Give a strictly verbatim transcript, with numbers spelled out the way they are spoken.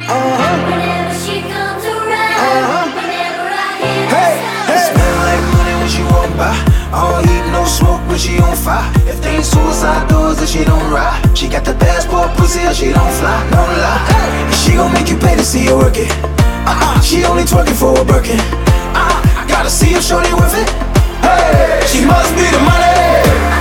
Uh-huh. Whenever she comes around, Uh-huh. whenever I hear Hey, her hey. sound. Smell like money when she walk by. All heat, no smoke when she on fire. If they ain't suicide doors, then she don't ride. She got the passport pussy or she don't fly, no lie. And she gon' make you pay to see her work it. Uh-uh, she only twerking for a Birkin. Uh, I gotta see if shorty worth it. Hey, she must be the money.